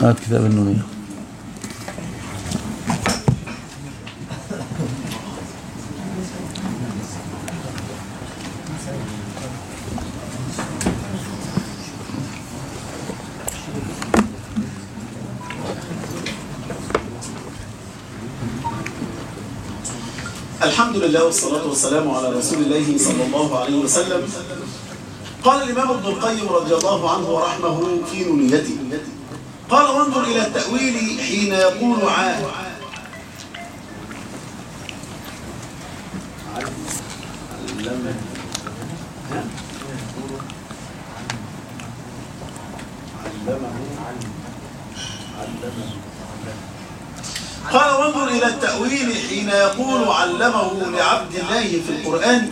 هات كتاب النونية. الحمد لله والصلاة والسلام على رسول الله صلى الله عليه وسلم. قال الإمام ابن القيم رضي الله عنه ورحمه في نونيته، قال: وانظر إلى التأويل حين يقول وانظر إلى التأويل حين يقول علمه لعبد الله في القرآن،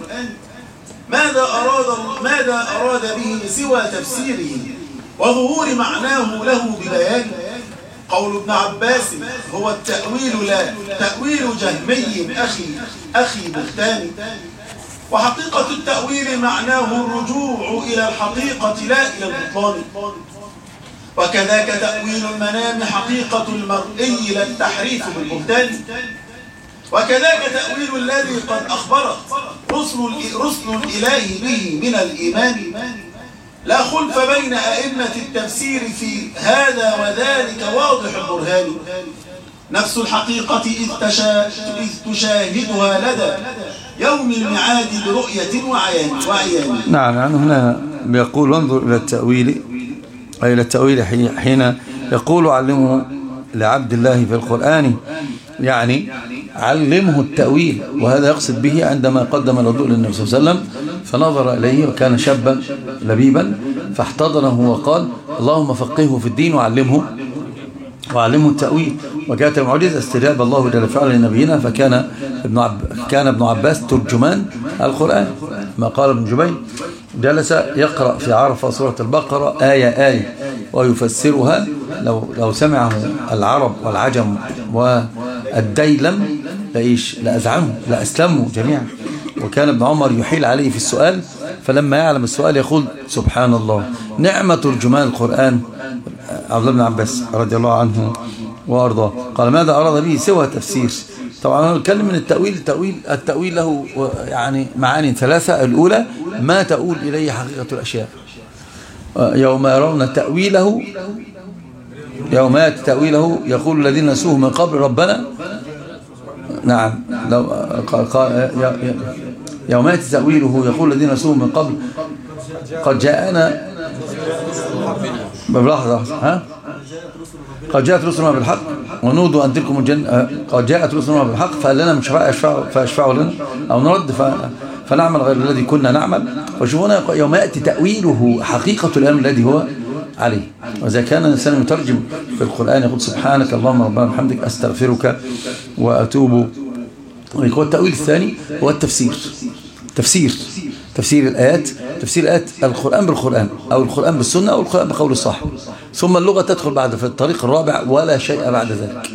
ماذا أراد به سوى تفسيره وظهور معناه له ببيانه. قول ابن عباس: هو التأويل لا تأويل جهمي أخي بهتان. وحقيقة التأويل معناه الرجوع إلى الحقيقة لا إلى البطلان. وكذاك تأويل المنام حقيقة المرئي لا التحريف بالبهتان. وكذاك تأويل الذي قد أخبرت رسل الإله به من الإيمان. لا خلف بين أئمة التفسير في هذا وذلك واضح البرهان. نفس الحقيقة إذ تشاهدها لدى يوم الميعاد برؤية وعيان. نعم، يعني هنا بيقول: وانظر إلى التأويل، أي إلى التأويل حين يقول علمه لعبد الله في القرآن، يعني علمه التأويل. وهذا يقصد به عندما قدم الوضوء للنبي صلى الله عليه وسلم فنظر إليه وكان شابا لبيبا فاحتضنه وقال: اللهم فقهه في الدين وعلمه التأويل. وكانت المعجزة استجاب الله جل وعلا لنبينا، فكان ابن عباس ترجمان القرآن. ما قال ابن جبير: جلس يقرأ في عرفة سورة البقرة آية ويفسرها، لو سمعه العرب والعجم والديلم لأزعموا لأسلموا جميعا. وكان ابن عمر يحيل عليه في السؤال، فلما يعلم السؤال يقول: سبحان الله، نعمة ترجمان القرآن عبد الله بن عباس رضي الله عنه وأرضاه. قال: ماذا أراد به سوى تفسير؟ طبعا نتكلم من التأويل له يعني معاني ثلاثة. الأولى ما تؤول إليه حقيقة الأشياء، يوم يرون تأويله، يوم يأتي تأويله يقول الذين نسوه من قبل ربنا. نعم، يوم يأتي تأويله يقول الذين نسوه من قبل قد جاءنا بلحظة قد جاءت رسلنا بالحق ونودوا أن تلكم الجنة، قد جاءت رسلنا بالحق فقال لنا من شفاء فيشفعوا لنا أو نرد فنعمل غير الذي كنا نعمل. وشوفونا يوم يأتي تأويله حقيقة الأمر الذي هو عليه. وإذا كان الإنسان يترجم في القرآن يقول: سبحانك اللهم ربنا وبحمدك أستغفرك وأتوب. ويقول التأويل الثاني هو تفسير الآيات، القرآن بالقرآن أو القرآن بالسنة أو القرآن بقول الصاحب، ثم اللغة تدخل بعد في الطريق الرابع ولا شيء بعد ذلك.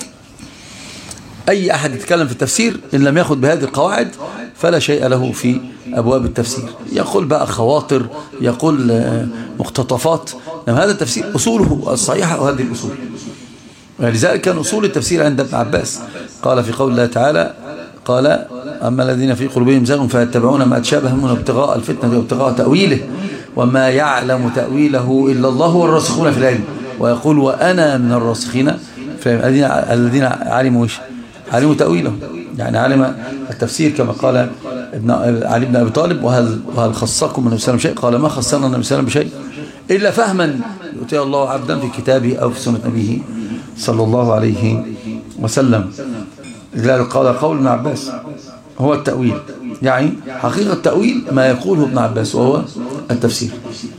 أي أحد يتكلم في التفسير إن لم يأخذ بهذه القواعد فلا شيء له في أبواب التفسير. يقول بقى خواطر، يقول مقتطفات، لما هذا التفسير أصوله الصحيحة وهذه الأصول. ولذلك كان أصول التفسير عند ابن عباس. قال في قول الله تعالى: قال: أما الذين في قلوبهم زيغ فيتبعون ما تشابه منه ابتغاء الفتنة وابتغاء تأويله وما يعلم تأويله إلا الله والراسخون في العلم. ويقول: وأنا من الراسخين الذين علموا تأويله، يعني علم التفسير كما قال علي بن أبي طالب: وهل خصكم من النبي صلى الله عليه وسلم شيء؟ قال: ما خصنا النبي صلى الله عليه وسلم بشيء إلا فهما يؤتي الله عبدا في كتابه أو في سنة نبيه صلى الله عليه وسلم. لذلك قال قول ابن عباس هو التأويل، يعني حقيقة التأويل ما يقوله ابن عباس وهو التفسير.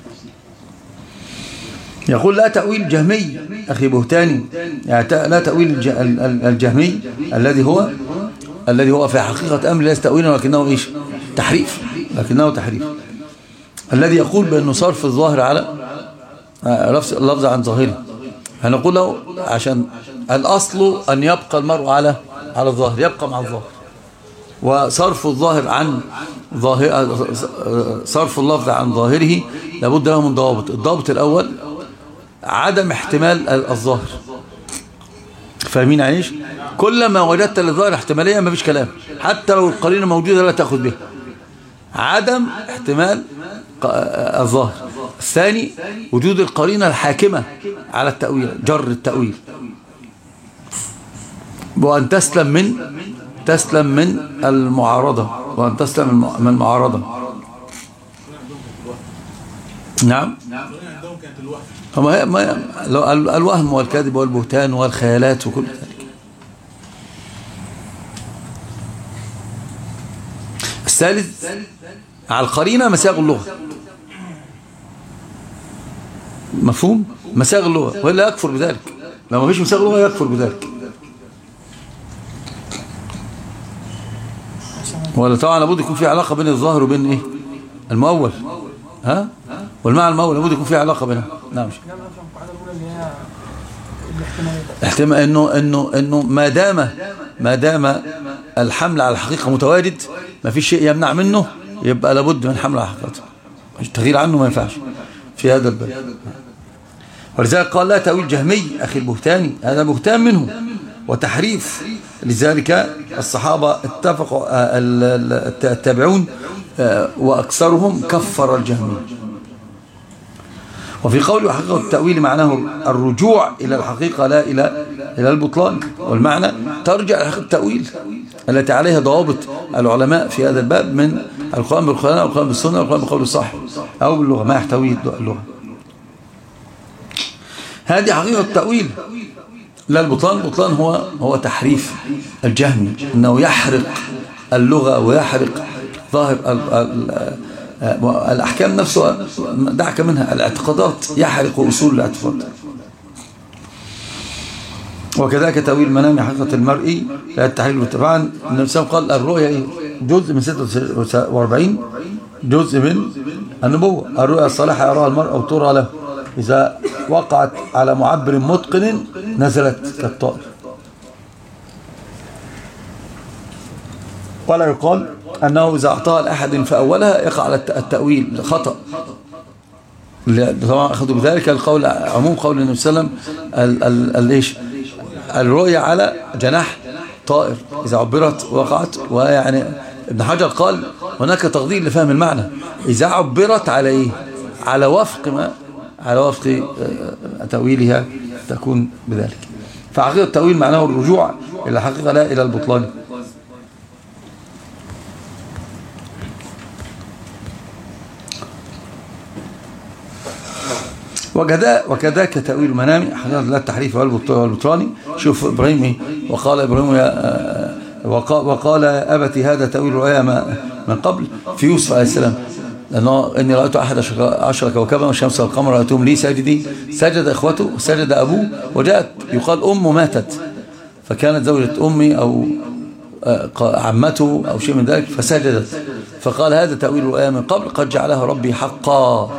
يقول: لا تأويل جهمي أخي بهتاني، يعني لا تأويل الجهمي الذي هو في حقيقة أمر ليس تأويلا ولكنه تحريف، الذي يقول بأنه صرف الظاهر على اللفظ عن ظاهره. هنقول له عشان الأصل أن يبقى المرء على الظاهر، يبقى مع الظاهر، وصرف الظاهر عن صرف اللفظ عن ظاهره لابد له من ضوابط. الضابط الأول عدم احتمال الظاهر. فاهمين عايش؟ كلما وجدت للظاهر احتمالية ما فيش كلام، حتى لو القرينة موجودة لا تأخذ بها. عدم احتمال الظاهر. الثاني وجود القرينة الحاكمة على التأويل، جر التأويل، وأن تسلم من المعارضة، وأن تسلم من المعارضة. نعم. الوهم والكذب والبهتان والخيالات وكل ذلك. الثالث على القرينة مساغ اللغة. مفهوم؟ مساغ اللغة، وإلا يكفر بذلك. لو ما فيش مساغ اللغة يكفر بذلك. ولا طبعا لابد يكون في علاقة بين الظاهر وبين ايه المؤول، ها، والمعنى المؤول لابد يكون في علاقة بينها. نعم. احتمال انه ما دام الحمل على الحقيقة متواجد، ما في شيء يمنع منه، يبقى لابد من حمل على حقيقته. التغيير عنه ما ينفعش في هذا الباب. ولذلك قال لا تأويل جهمي أخي البهتاني، هذا بهتان منه وتحريف. لذلك الصحابة اتفقوا، التابعون وأكثرهم كفر الجهمي. وفي قول وحقيقة التأويل معناه الرجوع إلى الحقيقة لا إلى البطلان، والمعنى ترجع إلى حقيقة التأويل التي عليها ضوابط العلماء في هذا الباب من القرآن بالقرآن أو القرآن بالسنة أو القرآن بقول الصح أو باللغة ما يحتوي اللغة. هذه حقيقة التأويل لا البطلان. البطلان هو تحريف الجهمي، أنه يحرق اللغة ويحرق ظاهر الأحكام نفسها، دعك منها الاعتقادات، يحرق أصول الاعتقاد. وكذلك تأويل منام حقيقة المرء لا التحليل. طبعا النبي صلى الله عليه وسلم قال الرؤيا جزء من 46 جزء من النبوة. الرؤيا الصالحة يراها المرء أو ترى له، إذا وقعت على معبر متقن نزلت كالطائر. ولا يقال أنه إذا أعطاها لأحد فأولها يقع على التأويل خطأ. طبعا أخذوا بذلك القول عموم قول النبي صلى الله عليه وسلم الرؤيا على جناح طائر إذا عبرت وقعت. ويعني ابن حجر قال هناك تقدير لفهم المعنى، إذا عبرت على إيه؟ على وفق تأويلها تكون بذلك. فحقيقة التأويل معناه الرجوع إلى الحقيقة لا إلى البطلان. وكذاك تأويل المنام حقيقة لا التحريف والبطلاني. شوف إبراهيم وقال إبراهيم وقال أبتي هذا تأويل رؤيا من قبل في يوسف عليه السلام، لأنه إني رأيت 11 كوكبا والشمس والقمر رأيتهم لي ساجدين. سجد إخوته وسجد أبوه، وجاءت يقال أمه ماتت فكانت زوجة أمي أو عمته أو شيء من ذلك فسجدت، فقال هذا تأويل رؤيا من قبل قد جعلها ربي حقا.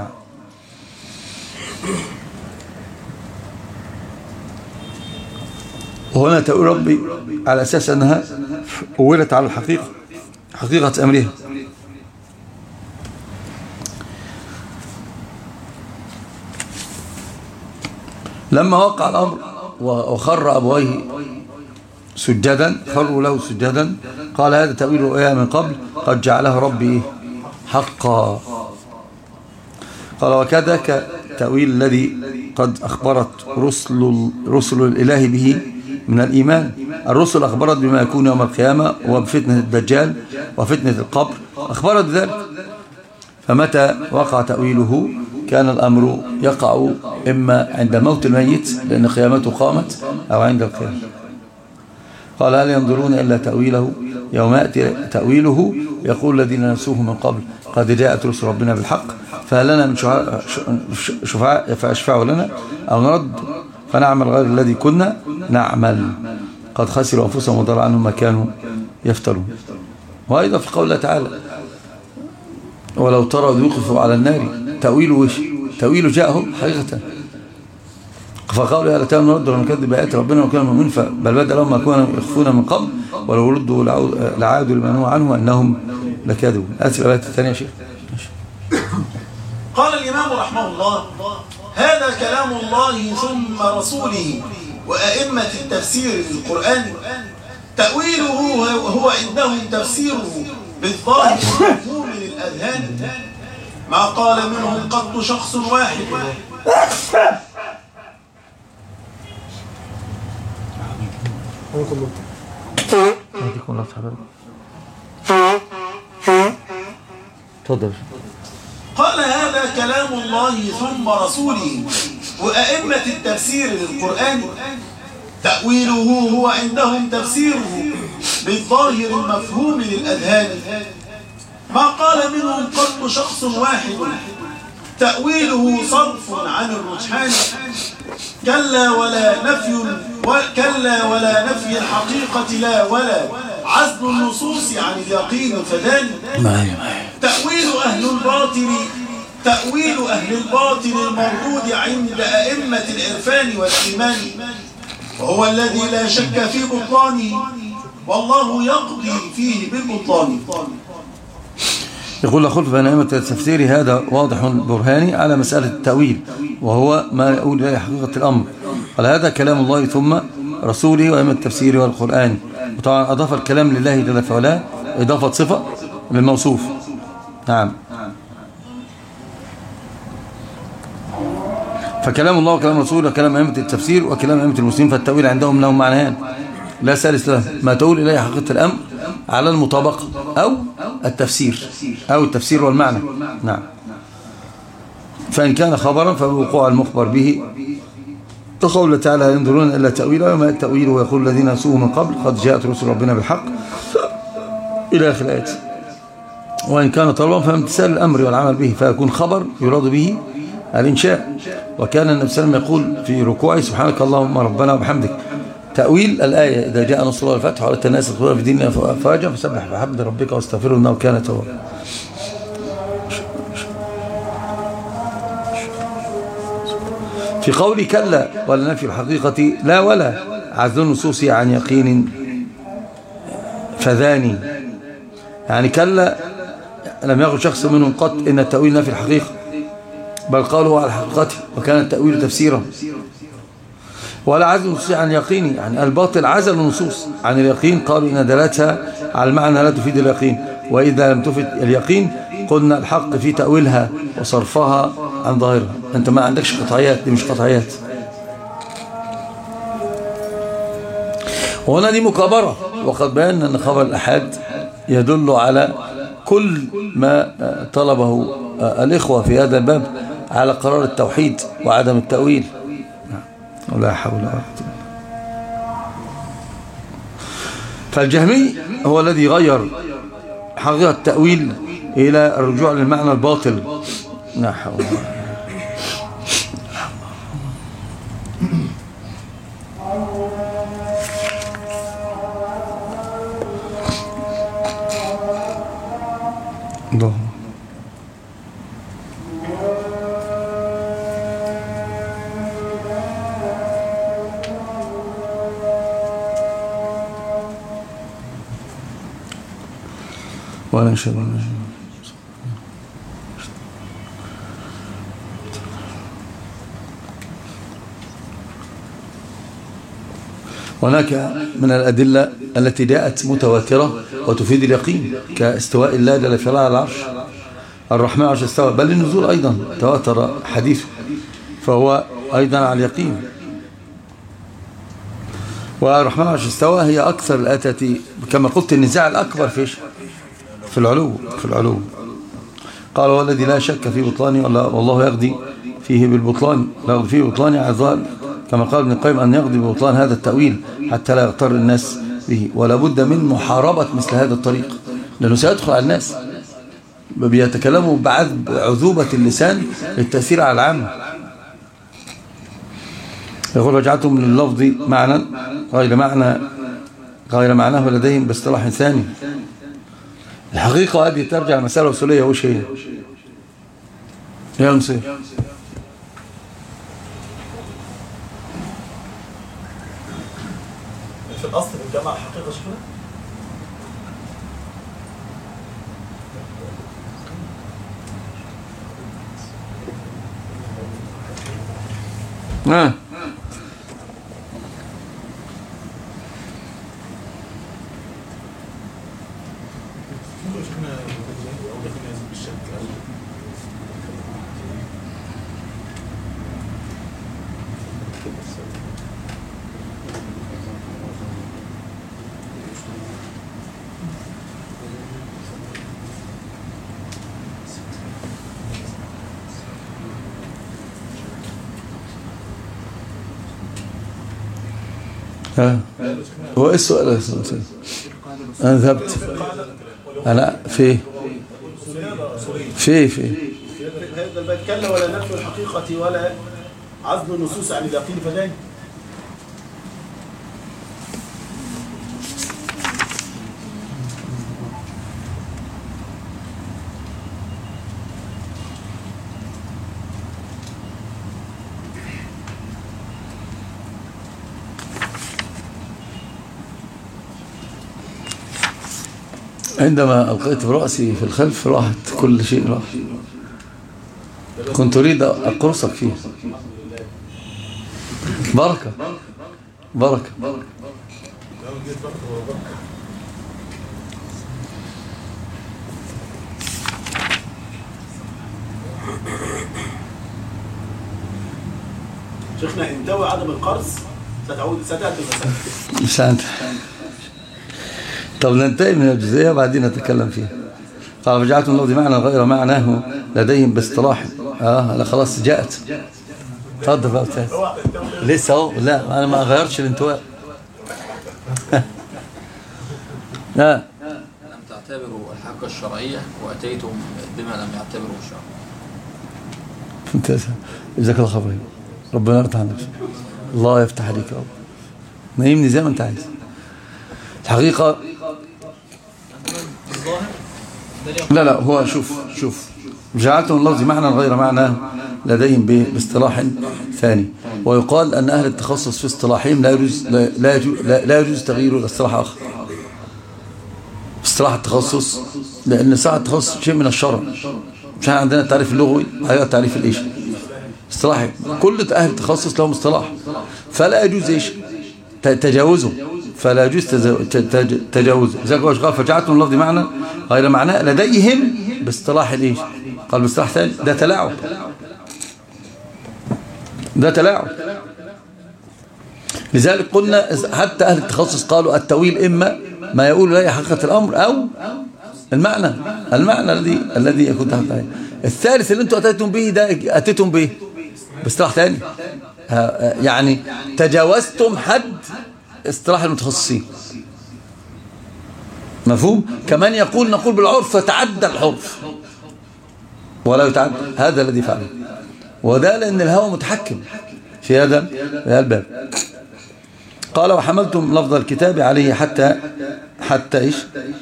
وهنا تأويل ربي على أساس أنها أولت على الحقيقة، حقيقة أمرها. لما وقع الأمر وخر أبويه سجدا، خروا له سجدا، قال هذا تأويل رؤيا من قبل قد جعله ربي حقا. قال وكذاك تأويل الذي قد أخبرت رسل الإله به من الإيمان. الرسل أخبرت بما يكون يوم القيامة وبفتنة الدجال وفتنة القبر، أخبرت ذلك. فمتى وقع تأويله كان الأمر يقع إما عند موت الميت لأن قيامته قامت أو عند القيامة. قال هل ينظرون إلا تأويله يوم يأتي تأويله يقول الذين نسوه من قبل قد جاءت رسل ربنا بالحق فهل لنا من شفعاء فأشفعوا لنا أو نرد فنعمل غير الذي كنا نعمل قد خسروا أنفسهم وضل عنهم ما كانوا يفترون. وأيضا في قول الله تعالى ولو ترى يوقفوا على النار تأويله جاءهم حقيقة. فقالوا يا ليتنا نرد ونكذب بآيات ربنا وكنا مؤمنين بل بدا لهم ما كانوا يخفون من قبل ولو ردوا لعادوا لما نهوا عنه أنهم لكاذبون. آسف الآيات الثانية يا شيخ. قال الإمام رحمه الله هذا كلام الله ثم رسوله وأئمة التفسير للقرآن. تأويله هو عندهم تفسيره بالظاهر والمفهوم للأذهان، ما قال منهم قط شخص واحد. قال هذا كلام الله ثم رسوله وأئمة التفسير للقرآن. تأويله هو عندهم تفسيره بالظاهر المفهوم للأذهان، ما قال منهم قط شخص واحد. تأويله صرف عن الرجحان، كلا ولا نفي الحقيقة لا ولا عزل النصوص عن اليقين فدان. تأويل أهل الباطل المردود عند أئمة العرفان والإيمان، وهو الذي لا شك في بطلانه والله يقضي فيه بالبطلان. يقول خلف بين أئمة التفسير هذا واضح برهاني على مسألة التأويل، وهو ما يقول إليه حقيقة الأمر. قال هذا كلام الله ثم رسوله وأئمة التفسير والقرآن. وطبعا أضاف الكلام لله جل وعلا إضافة صفة للموصوف. نعم. فكلام الله وكلام رسوله وكلام أئمة التفسير وكلام أئمة المسلمين، فالتأويل عندهم لهم معنيان لا ثالث له، ما تقول إليه حقيقة الأمر على المطابقة أو التفسير والمعنى. نعم. فإن كان خبرا فبوقوع المخبر به، قوله تعالى ينظرون إلا تأويله وما التأويل ويقول الذين نسوه من قبل قد جاءت رسل ربنا بالحق إلى آخر الآيات. وإن كان طلبا فامتثال الأمر والعمل به، فيكون خبر يراد به الإنشاء. وكان النبي صلى الله عليه وسلم يقول في ركوعه سبحانك اللهم ربنا وبحمدك. تأويل الآية إذا جاء نصر الله والفتح وعلى الناس يدخلون في دين أفواجا فسبح بحمد ربك واستغفره إنه كان توابا. في قول كلا ولا نفي الحقيقة لا ولا عزل النصوص عن يقين فذاني، يعني كلا لم يقل شخص منهم قط إن التأويل نفي الحقيقة، بل قالوا على حقيقته وكان التأويل تفسيرا. ولا عزل النصوص عن يقين، يعني الباطل عزل النصوص عن اليقين، قالوا إن دلالتها على المعنى لا تفيد اليقين، وإذا لم تفيد اليقين قلنا الحق في تأويلها وصرفها عن ظاهرها. أنت ما عندكش قطعيات، دي مش قطعيات. وهنا دي مكابرة، وقد بينا أن خبر الأحاد يدل على كل ما طلبه الإخوة في هذا الباب على قرار التوحيد وعدم التأويل. ولا حول ولا قوة. فالجهمي هو الذي غير حقيقة التأويل إلى الرجوع للمعنى الباطل. لا حول ولا قوة. ولا نشهد هناك من الأدلة التي جاءت متواترة وتفيد اليقين كاستواء الله جل في على العرش، الرحمن عرش استوى، بل النزول أيضا تواتر حديثه فهو أيضا على اليقين. والرحمن عرش استوى هي أكثر الآتة كما قلت النزاع الأكبر في العلو. قال هو الذي لا شك في بطلانه والله يقضي فيه بالبطلان، لا يقضي فيه بطلان على الظاهر كما قال ابن القيم أن يقضي ببطلان هذا التأويل حتى لا يغتر الناس به. ولا بد من محاربة مثل هذا الطريق، لأنه سيدخل على الناس بيتكلموا بعذوبة اللسان للتأثير على العامة. يقول وجعلتم لللفظ معنى غير معناه لديهم باصطلاح ثاني. الحقيقة هذه ترجع مسألة أصولية. وش هي؟ يا نصير في الأصل بالجمع حقيقة شكرا. هو ايه السؤال يا استاذ؟ انا ذهبت انا في هذا البيت كلا ولا نفي الحقيقة ولا عزل النصوص عن اليقين فدان. عندما ألقيت برأسي في الخلف راحت كل شيء راح. كنت أريد أقرصك فيه. بركة بركة. شيخنا انتوي عدم القرص ستأتي المسألة. مش أنت. طب ننتهي من الجزئية وبعدين نتكلم فيها. قال فجعلتم اللفظ معنى غير معناه لديهم باصطلاح. لا خلاص جاءت. اتفضل بقى استاذ. لسه اهو. لا انا ما غيرتش الانتواء. لم تعتبروا الحق الشرعية وأتيتم بما لم يعتبروا الشرع. ممتاز. جزاك الله خير. ربنا يرضى عنك. الله يفتح عليك يا رب. نايمني زي ما انت عايز. الحقيقة لا هو شوف جعلتم اللفظ معنى غير معناه لديهم باصطلاح ثاني. ويقال أن أهل التخصص في اصطلاحهم لا يجوز تغييره إلى اصطلاح آخر. اصطلاح التخصص لأن اصطلاح التخصص شيء من الشرع. مش عندنا التعريف اللغوي هذا التعريف الإيش اصطلاحي. كل أهل التخصص لهم اصطلاح فلا يجوز إيش تجاوزه. فلا يجوز تجاوزه. إذا قال فجعلتم اللفظ معنى غير معناه لديهم باصطلاح الإيش. قال باصطلاح ثاني. ده تلاعب. لذلك قلنا حتى أهل التخصص قالوا التأويل إما ما يقول لا حقيقة الأمر أو المعنى الذي يكون تحت عليه. الثالث اللي انتم أتيتم به ده أتيتم به باصطلاح ثاني. يعني تجاوزتم حد اصطلاح المتخصصين. مفهوم؟ كمان نقول بالعرف فتعدى العرف ولا يتعدى. هذا الذي فعله. وده لأن الهوى متحكم في هذا الباب. قال وحملتم لفظ الكتاب عليه حتى إيش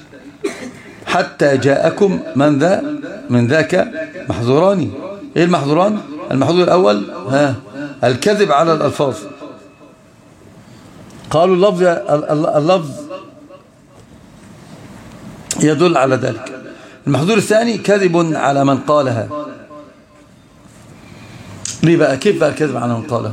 حتى جاءكم من ذاك محظوران. إيه المحظوران؟ المحظور الأول الكذب على الألفاظ. قالوا اللفظ يدل على ذلك. المحظور الثاني كذب على من قالها. ليه بقى؟ كيف بقى الكذب على من قالها؟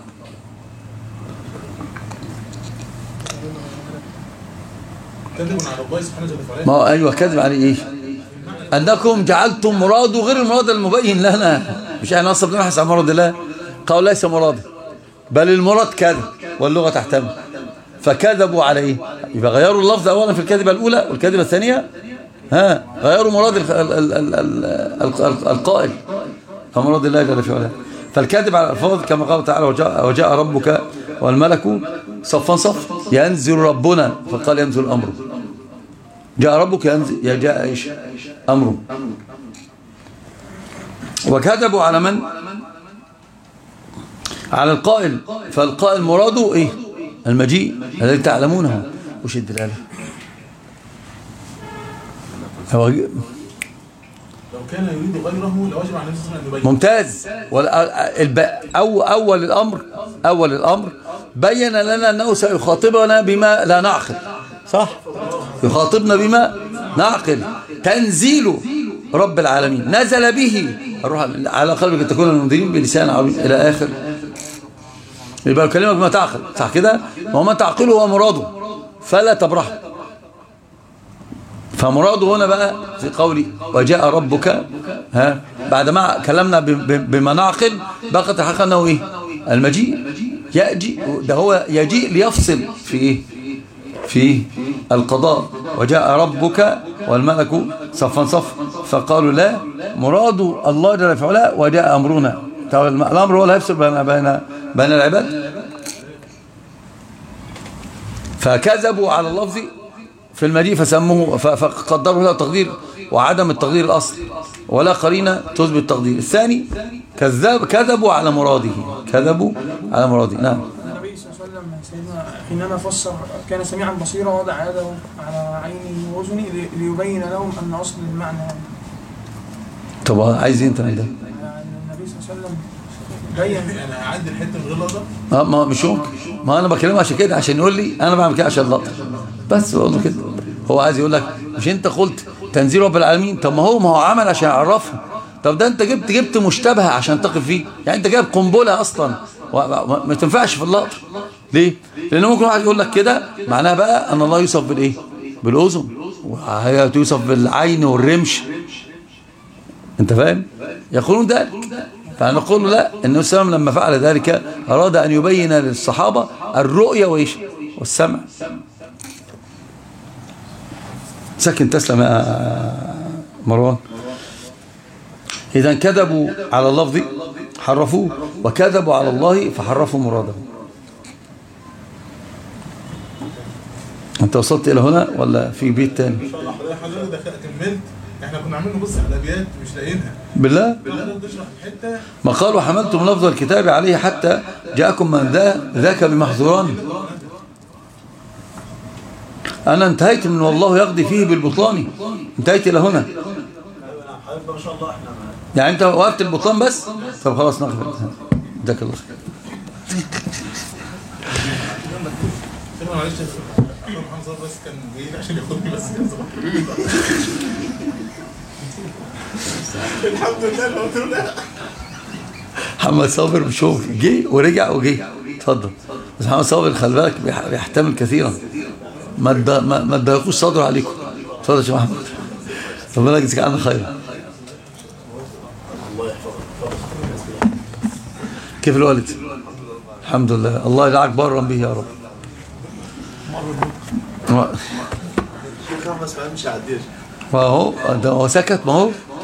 كذب على الله سبحانه وتعالى. ما ايوه كذب عليه ايه؟ انكم جعلتم مراده غير المراد المبين لنا. مش احنا اصلا بنبحث عن مراد الله. قالوا ليس مراده بل المراد كذب واللغه تحتمل. فكذبوا على ايه؟ يبقى غيروا اللفظ اولا في الكذبه الاولى والكذبه الثانيه غيروا مراد القائل فمراد الله جل في علاه. فالكذب على الألفاظ كما قال تعالى وجاء ربك والملك صفا صف. ينزل ربنا فقال ينزل أمره. جاء ربك ينزل جاء إيش أمره. وكذبوا على من؟ على القائل. فالقائل مراده إيه؟ المجيء الذي تعلمونه. وش الدلالة؟ لو كان يريد غيره لوجب على نفسه أن يبين. ممتاز. أول الأمر بين لنا أنه سيخاطبنا بما لا نعقل. صح؟ يخاطبنا بما نعقل. تنزيل رب العالمين نزل به الروح على قلبك تكون المنذرين بلسان عربي إلى آخر يبقى يكلمك بما تعقل، صح كده؟ وما تعقله هو مراده فلا تبرح. فمراده هنا بقى في قولي وجاء ربك، بعد ما كلمنا بما نعقل بقت الحقيقة أنه إيه؟ المجيء يأجي، ده هو يجيء ليفصل في إيه؟ في القضاء. وجاء ربك والملك صفا صفا، فقالوا لا، مراد الله جل في علاه وجاء أمرنا. الأمر هو اللي هيفصل بين العباد. فكذبوا على اللفظ في المجيء فسموه فقدروا له تقدير وعدم التقدير الأصل ولا قرينة تثبت التقدير. الثاني كذبوا على مراده، كذبوا على مراده. نعم. النبي صلى الله عليه وسلم سيدنا حينما فسر كان سميعا بصيرا وضع يده على عيني وأذني ليبين لهم أن أصل المعنى. طب عايز انت من ده؟ النبي صلى الله عليه وسلم بين. انا عندي الحته من غير لقطه. ما مش ممكن، ما انا بكلمه عشان كده، عشان يقول لي انا بعمل كده عشان اللقطه بس. بقول له كده، هو عايز يقول لك مش انت قلت تنزيل رب العالمين؟ طب ما هو عمل عشان يعرفها. طب ده انت جبت مشتبه عشان تقف فيه، يعني انت جايب قنبله اصلا ما تنفعش في اللقطه. ليه؟ لان ممكن واحد يقول لك كده معناها بقى ان الله يوصف بالايه؟ بالاذن، وهي توصف بالعين والرمش. انت فاهم؟ يقولون ذلك. فنقول له لا، النبي صلى الله عليه وسلم لما فعل ذلك اراد ان يبين للصحابه الرؤيه وايش؟ والسمع. سكن تسلم يا مروان. إذا كذبوا على اللفظ حرفوه، وكذبوا على الله فحرفوا مراده. أنت وصلت إلى هنا ولا في بيت تاني؟ ان شاء الله حضرتك ده كملت. احنا كنا عاملين نبص على الابيات مش لاقيينها. بالله تشرح الحته. ما قالوا حملتم لفظ الكتاب عليه حتى جاءكم من ذاك بمحذوران. أنا انتهيت من والله يقضي فيه بالبطلان، انتهيت إلى هنا. ما شاء الله احنا يعني أنت وقفت البطلان بس؟ طب خلاص نقف. جزاك الله خير. معلش محمد بس كان جاي عشان ياخدني بس الحمد لله اللي قلت له لا. محمد صابر بشوف جه ورجع وجه. اتفضل. بس محمد صابر خلي بالك بيحتمل كثيرا، ما تضايقوش صدره عليكم. اتفضل يا شيخ محمد، ربنا يجزيك عنا خيرا. كيف الوالد؟ الحمد لله، الله يجعلك برا به يا رب. شيخ احمد اسماعيل مش هيعديش. ما هو ده هو سكت، ما هو